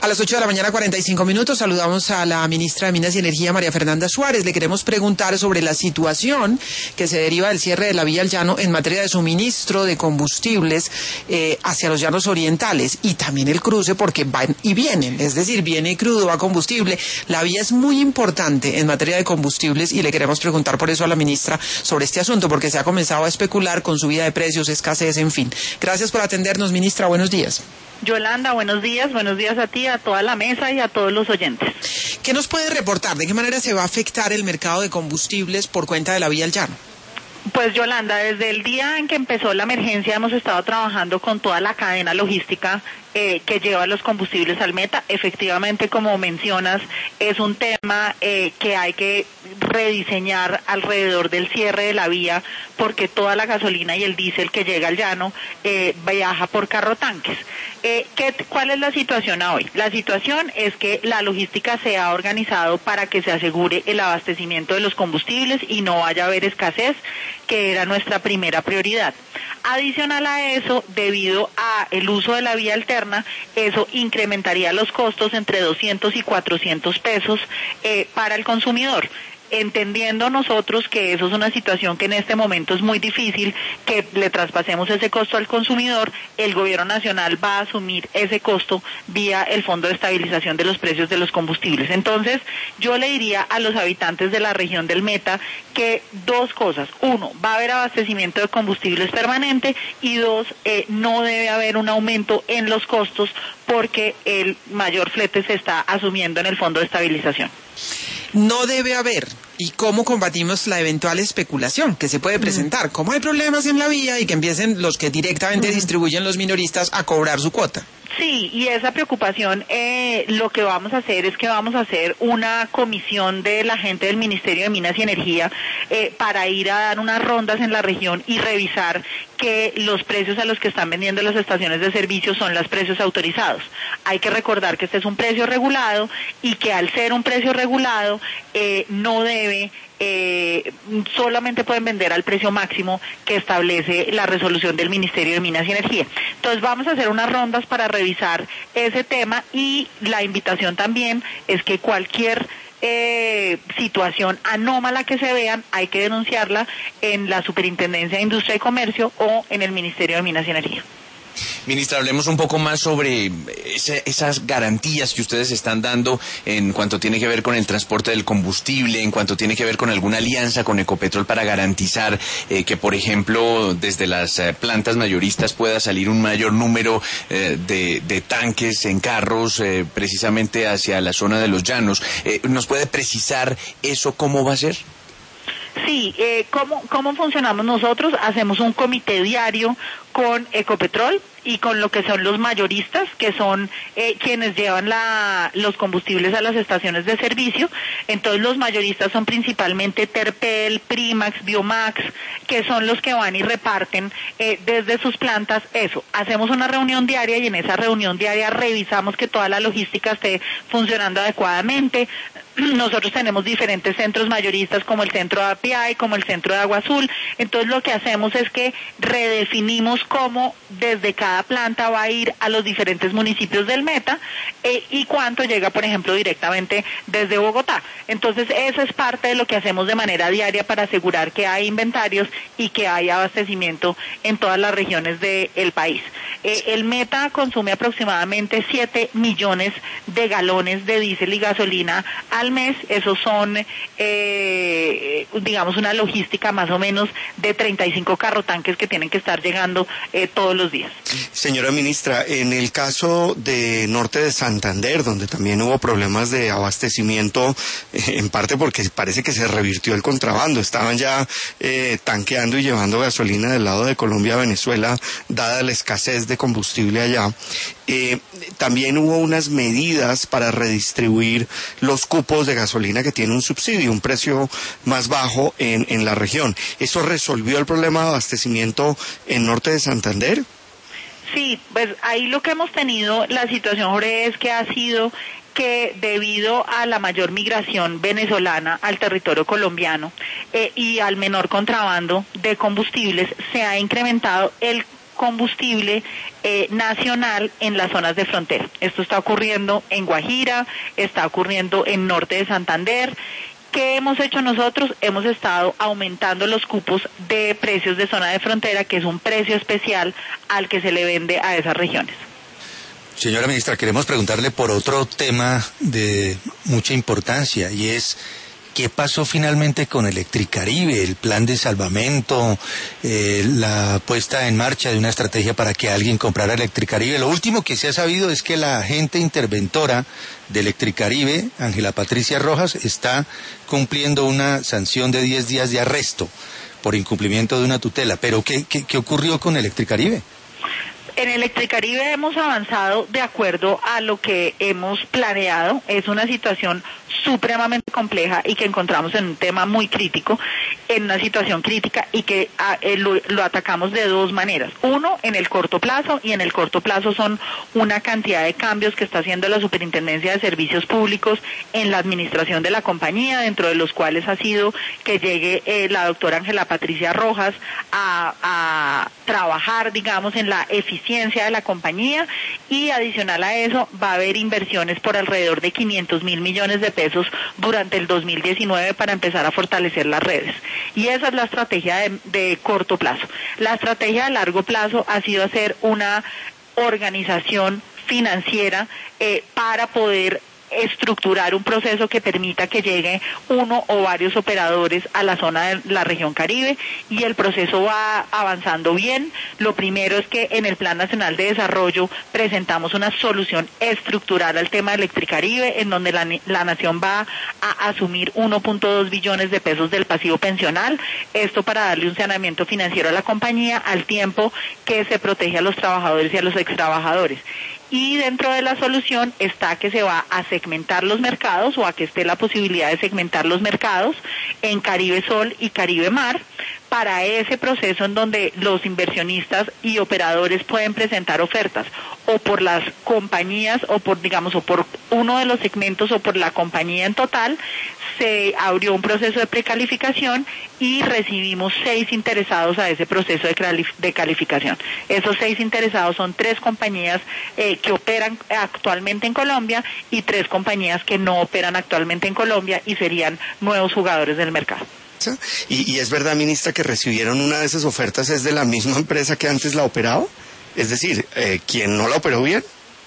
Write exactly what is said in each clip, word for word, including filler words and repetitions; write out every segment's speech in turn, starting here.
A las ocho de la mañana, cuarenta y cinco minutos, saludamos a la ministra de Minas y Energía, María Fernanda Suárez. Le queremos preguntar sobre la situación que se deriva del cierre de la vía al llano en materia de suministro de combustibles eh, hacia los llanos orientales, y también el cruce, porque van y vienen, es decir, viene crudo, va combustible. La vía es muy importante en materia de combustibles y le queremos preguntar por eso a la ministra sobre este asunto, porque se ha comenzado a especular con subida de precios, escasez, en fin. Gracias por atendernos, ministra. Buenos días. Yolanda, buenos días, buenos días a ti, a toda la mesa y a todos los oyentes. ¿Qué nos puede reportar? ¿De qué manera se va a afectar el mercado de combustibles por cuenta de la vía al llano? Pues Yolanda, desde el día en que empezó la emergencia hemos estado trabajando con toda la cadena logística eh, que lleva los combustibles al meta. Efectivamente, como mencionas, es un tema eh, que hay que rediseñar alrededor del cierre de la vía, porque toda la gasolina y el diésel que llega al llano eh, viaja por carro tanques. Eh, ¿qué, ¿Cuál es la situación hoy? La situación es que la logística se ha organizado para que se asegure el abastecimiento de los combustibles y no vaya a haber escasez, que era nuestra primera prioridad. Adicional a eso, debido a el uso de la vía alterna, eso incrementaría los costos entre doscientos y cuatrocientos pesos eh, para el consumidor. Entendiendo nosotros que eso es una situación que en este momento es muy difícil, que le traspasemos ese costo al consumidor, el gobierno nacional va a asumir ese costo vía el Fondo de Estabilización de los Precios de los Combustibles. Entonces, yo le diría a los habitantes de la región del Meta que dos cosas. Uno, va a haber abastecimiento de combustibles permanente, y dos, eh, no debe haber un aumento en los costos porque el mayor flete se está asumiendo en el Fondo de Estabilización. No debe haber. ¿Y cómo combatimos la eventual especulación que se puede presentar? ¿Cómo hay problemas en la vía y que empiecen los que directamente distribuyen los minoristas a cobrar su cuota? Sí, y esa preocupación, eh, lo que vamos a hacer es que vamos a hacer una comisión de la gente del Ministerio de Minas y Energía eh, para ir a dar unas rondas en la región y revisar que los precios a los que están vendiendo las estaciones de servicio son los precios autorizados. Hay que recordar que este es un precio regulado y que al ser un precio regulado eh, no debe... Eh, solamente pueden vender al precio máximo que establece la resolución del Ministerio de Minas y Energía. Entonces vamos a hacer unas rondas para revisar ese tema, y la invitación también es que cualquier eh, situación anómala que se vean hay que denunciarla en la Superintendencia de Industria y Comercio o en el Ministerio de Minas y Energía. Ministra, hablemos un poco más sobre ese, esas garantías que ustedes están dando en cuanto tiene que ver con el transporte del combustible, en cuanto tiene que ver con alguna alianza con Ecopetrol para garantizar eh, que, por ejemplo, desde las eh, plantas mayoristas pueda salir un mayor número eh, de, de tanques en carros eh, precisamente hacia la zona de los llanos. Eh, ¿Nos puede precisar eso cómo va a ser? Sí, eh, ¿cómo, ¿cómo funcionamos nosotros? Hacemos un comité diario con Ecopetrol y con lo que son los mayoristas, que son eh, quienes llevan la, los combustibles a las estaciones de servicio. Entonces los mayoristas son principalmente Terpel, Primax, Biomax, que son los que van y reparten eh, desde sus plantas eso. Hacemos una reunión diaria y en esa reunión diaria revisamos que toda la logística esté funcionando adecuadamente. Nosotros tenemos diferentes centros mayoristas, como el centro de A P I, como el centro de Agua Azul. Entonces lo que hacemos es que redefinimos cómo desde cada planta va a ir a los diferentes municipios del Meta eh, y cuánto llega, por ejemplo, directamente desde Bogotá. Entonces eso es parte de lo que hacemos de manera diaria para asegurar que hay inventarios y que hay abastecimiento en todas las regiones del país. Eh, el Meta consume aproximadamente siete millones de galones de diésel y gasolina al mes. Esos son, eh, digamos, una logística más o menos de treinta y cinco carrotanques que tienen que estar llegando eh, todos los días. Señora ministra, en el caso de Norte de Santander, donde también hubo problemas de abastecimiento, eh, en parte porque parece que se revirtió el contrabando, estaban ya eh, tanqueando y llevando gasolina del lado de Colombia a Venezuela, dada la escasez de combustible allá. Eh, también hubo unas medidas para redistribuir los cupos de gasolina que tiene un subsidio, un precio más bajo en, en la región. ¿Eso resolvió el problema de abastecimiento en Norte de Santander? Sí, pues ahí lo que hemos tenido, la situación, Jorge, es que ha sido que debido a la mayor migración venezolana al territorio colombiano eh, y al menor contrabando de combustibles, se ha incrementado el combustible eh, nacional en las zonas de frontera. Esto está ocurriendo en Guajira, está ocurriendo en norte de Santander. ¿Qué hemos hecho nosotros? Hemos estado aumentando los cupos de precios de zona de frontera, que es un precio especial al que se le vende a esas regiones. Señora ministra, queremos preguntarle por otro tema de mucha importancia, y es ¿qué pasó finalmente con Electricaribe, el plan de salvamento, eh, la puesta en marcha de una estrategia para que alguien comprara Electricaribe? Lo último que se ha sabido es que la agente interventora de Electricaribe, Ángela Patricia Rojas, está cumpliendo una sanción de diez días de arresto por incumplimiento de una tutela. Pero ¿qué, qué, qué ocurrió con Electricaribe? En Electricaribe hemos avanzado de acuerdo a lo que hemos planeado. Es una situación supremamente compleja y que encontramos en un tema muy crítico, en una situación crítica, y que a, eh, lo, lo atacamos de dos maneras. Uno, en el corto plazo, y en el corto plazo son una cantidad de cambios que está haciendo la Superintendencia de Servicios Públicos en la administración de la compañía, dentro de los cuales ha sido que llegue eh, la doctora Ángela Patricia Rojas a, a trabajar, digamos, en la eficiencia de la compañía, y adicional a eso va a haber inversiones por alrededor de quinientos mil millones de pesos durante el dos mil diecinueve para empezar a fortalecer las redes. Y esa es la estrategia de, de corto plazo. La estrategia de largo plazo ha sido hacer una organización financiera eh, para poder estructurar un proceso que permita que llegue uno o varios operadores a la zona de la región Caribe, y el proceso va avanzando bien. Lo primero es que en el Plan Nacional de Desarrollo presentamos una solución estructural al tema de Electricaribe, en donde la, la nación va a asumir uno punto dos billones de pesos del pasivo pensional, esto para darle un saneamiento financiero a la compañía al tiempo que se protege a los trabajadores y a los extrabajadores. Y dentro de la solución está que se va a segmentar los mercados, o a que esté la posibilidad de segmentar los mercados en Caribe Sol y Caribe Mar, para ese proceso en donde los inversionistas y operadores pueden presentar ofertas o por las compañías, o por, digamos, o por uno de los segmentos, o por la compañía en total. Se abrió un proceso de precalificación y recibimos seis interesados a ese proceso de, calif- de calificación. Esos seis interesados son tres compañías eh, que operan actualmente en Colombia y tres compañías que no operan actualmente en Colombia y serían nuevos jugadores del mercado. ¿Y, y es verdad, ministra, que recibieron una de esas ofertas es de la misma empresa que antes la operaba? Es decir, eh, ¿quién no la operó bien?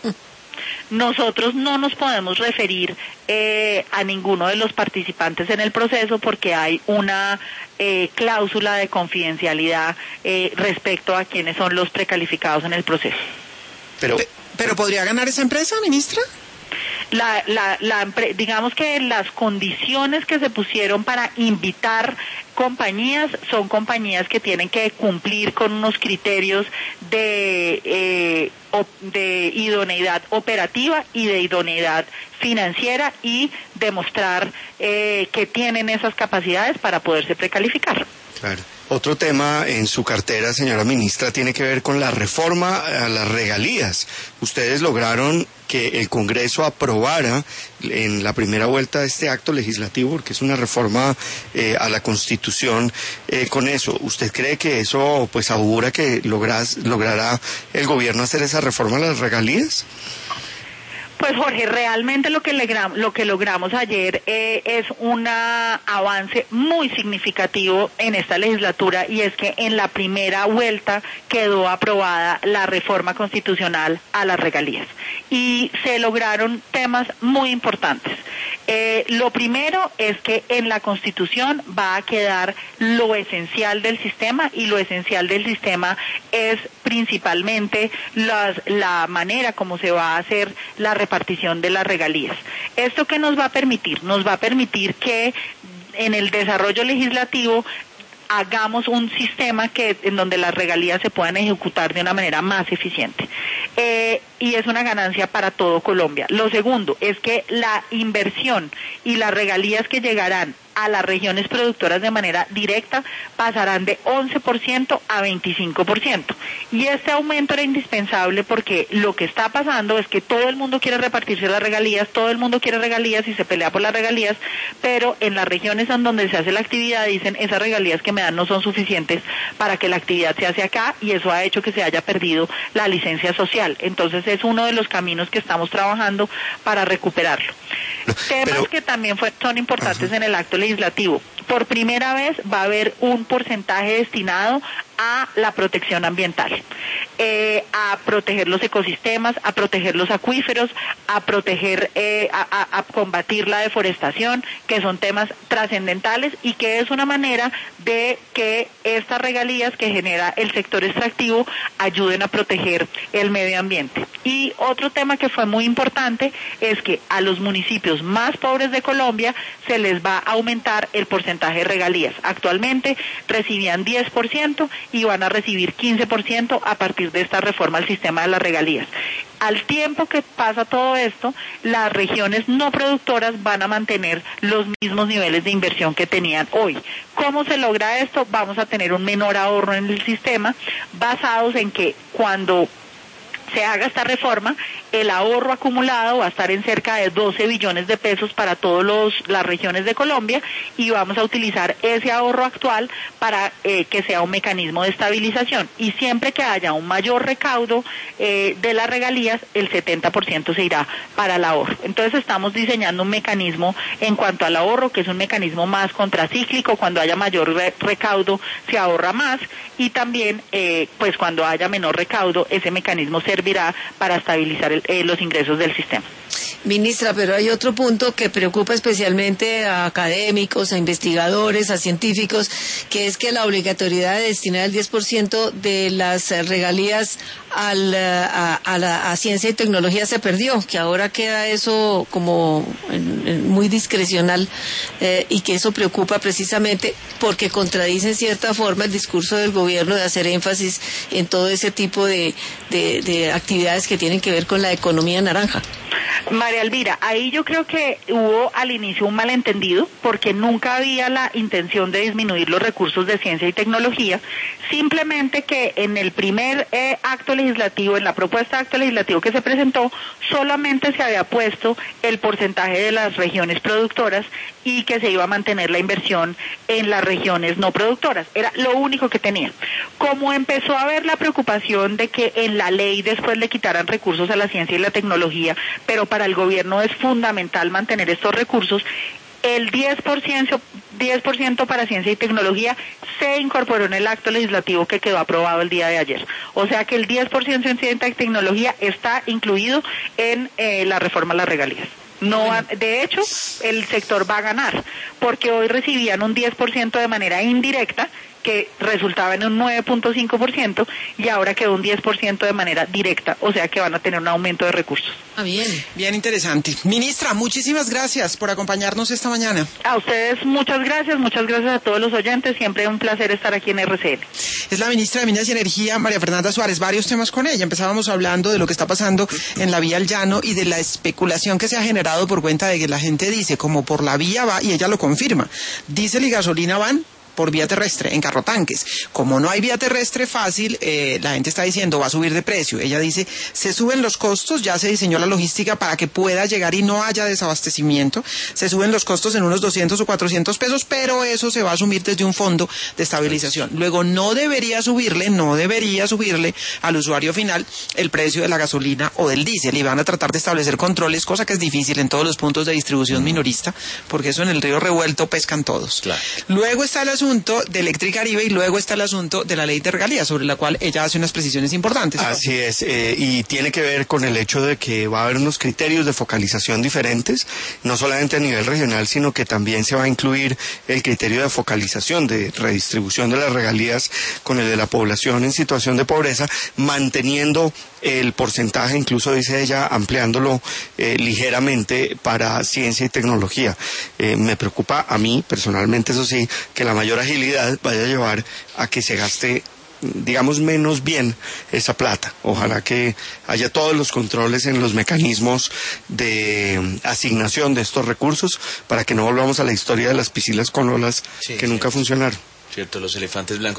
Nosotros no nos podemos referir eh, a ninguno de los participantes en el proceso, porque hay una eh, cláusula de confidencialidad eh, respecto a quiénes son los precalificados en el proceso. Pero, ¿Pero podría ganar esa empresa, ministra? La, la, la, digamos que las condiciones que se pusieron para invitar compañías son compañías que tienen que cumplir con unos criterios de, eh, de idoneidad operativa y de idoneidad financiera, y demostrar eh, que tienen esas capacidades para poderse precalificar. Claro. Otro tema en su cartera, señora ministra, tiene que ver con la reforma a las regalías. Ustedes lograron que el Congreso aprobara en la primera vuelta de este acto legislativo, porque es una reforma eh, a la Constitución, eh, con eso. ¿Usted cree que eso pues augura que logras, logrará el gobierno hacer esa reforma a las regalías? Pues Jorge, realmente lo que, legram, lo que logramos ayer eh, es un avance muy significativo en esta legislatura, y es que en la primera vuelta quedó aprobada la reforma constitucional a las regalías y se lograron temas muy importantes. Eh, lo primero es que en la Constitución va a quedar lo esencial del sistema, y lo esencial del sistema es principalmente las, la manera como se va a hacer la repartición de las regalías. ¿Esto qué nos va a permitir? Nos va a permitir que en el desarrollo legislativo hagamos un sistema que en donde las regalías se puedan ejecutar de una manera más eficiente. Eh, y es una ganancia para todo Colombia. Lo segundo es que la inversión y las regalías que llegarán a las regiones productoras de manera directa pasarán de once por ciento a veinticinco por ciento. Y este aumento era indispensable porque lo que está pasando es que todo el mundo quiere repartirse las regalías, todo el mundo quiere regalías y se pelea por las regalías, pero en las regiones en donde se hace la actividad dicen esas regalías que me dan no son suficientes para que la actividad se hace acá, y eso ha hecho que se haya perdido la licencia social. Entonces es uno de los caminos que estamos trabajando para recuperarlo. Temas Pero, que también fue, son importantes ajá. en el acto legislativo. Por primera vez va a haber un porcentaje destinado a la protección ambiental, eh, a proteger los ecosistemas, a proteger los acuíferos, a proteger, eh, a, a, a combatir la deforestación, que son temas trascendentales y que es una manera de que estas regalías que genera el sector extractivo ayuden a proteger el medio ambiente. Y otro tema que fue muy importante es que a los municipios más pobres de Colombia se les va a aumentar el porcentaje de regalías. Actualmente recibían diez por ciento y van a recibir quince por ciento a partir de esta reforma al sistema de las regalías. Al tiempo que pasa todo esto, las regiones no productoras van a mantener los mismos niveles de inversión que tenían hoy. ¿Cómo se logra esto? Vamos a tener un menor ahorro en el sistema, basados en que cuando se haga esta reforma, el ahorro acumulado va a estar en cerca de doce billones de pesos para todas las regiones de Colombia, y vamos a utilizar ese ahorro actual para eh, que sea un mecanismo de estabilización. Y siempre que haya un mayor recaudo eh, de las regalías, el setenta por ciento se irá para el ahorro. Entonces estamos diseñando un mecanismo en cuanto al ahorro, que es un mecanismo más contracíclico. Cuando haya mayor re recaudo se ahorra más, y también eh, pues cuando haya menor recaudo, ese mecanismo servirá para estabilizar el Eh, los ingresos del sistema. Ministra, pero hay otro punto que preocupa especialmente a académicos, a investigadores, a científicos, que es que la obligatoriedad de destinar el diez por ciento de las regalías al, a, a, la, a ciencia y tecnología se perdió, que ahora queda eso como en, en muy discrecional, eh, y que eso preocupa precisamente porque contradice en cierta forma el discurso del gobierno de hacer énfasis en todo ese tipo de, de, de actividades que tienen que ver con la economía naranja. María Elvira, ahí yo creo que hubo al inicio un malentendido, porque nunca había la intención de disminuir los recursos de ciencia y tecnología, simplemente que en el primer eh, acto legislativo, en la propuesta de acto legislativo que se presentó, solamente se había puesto el porcentaje de las regiones productoras y que se iba a mantener la inversión en las regiones no productoras. Era lo único que tenía. Como empezó a haber la preocupación de que en la ley después le quitaran recursos a la ciencia y la tecnología, pero para el gobierno es fundamental mantener estos recursos, el diez por ciento, diez por ciento para ciencia y tecnología se incorporó en el acto legislativo que quedó aprobado el día de ayer. O sea que el diez por ciento en ciencia y tecnología está incluido en eh, la reforma a las regalías. No, de hecho, el sector va a ganar, porque hoy recibían un diez por ciento de manera indirecta, que resultaba en un nueve punto cinco por ciento, y ahora quedó un diez por ciento de manera directa, o sea que van a tener un aumento de recursos. Ah, bien, bien interesante. Ministra, muchísimas gracias por acompañarnos esta mañana. A ustedes muchas gracias, muchas gracias a todos los oyentes, siempre un placer estar aquí en R C N. Es la ministra de Minas y Energía, María Fernanda Suárez. Varios temas con ella. Empezábamos hablando de lo que está pasando en la vía al llano y de la especulación que se ha generado por cuenta de que la gente dice, como por la vía va, y ella lo confirma, diésel y gasolina van por vía terrestre, en carrotanques. Como no hay vía terrestre fácil, eh, la gente está diciendo va a subir de precio. Ella dice, se suben los costos, ya se diseñó la logística para que pueda llegar y no haya desabastecimiento. Se suben los costos en unos doscientos o cuatrocientos pesos, pero eso se va a asumir desde un fondo de estabilización. Luego no debería subirle, no debería subirle al usuario final el precio de la gasolina o del diésel, y van a tratar de establecer controles, cosa que es difícil en todos los puntos de distribución minorista, porque eso en el río revuelto pescan todos. Claro. Luego está el asunto de Electricaribe y luego está el asunto de la ley de regalías, sobre la cual ella hace unas precisiones importantes. Así es, eh, y tiene que ver con el hecho de que va a haber unos criterios de focalización diferentes, no solamente a nivel regional, sino que también se va a incluir el criterio de focalización, de redistribución de las regalías con el de la población en situación de pobreza, manteniendo el porcentaje, incluso dice ella, ampliándolo eh, ligeramente para ciencia y tecnología. Eh, me preocupa a mí, personalmente, eso sí, que la mayor agilidad vaya a llevar a que se gaste digamos, menos bien esa plata. Ojalá que haya todos los controles en los mecanismos de asignación de estos recursos para que no volvamos a la historia de las piscinas con olas, sí, que nunca funcionaron. Cierto, los elefantes blancos.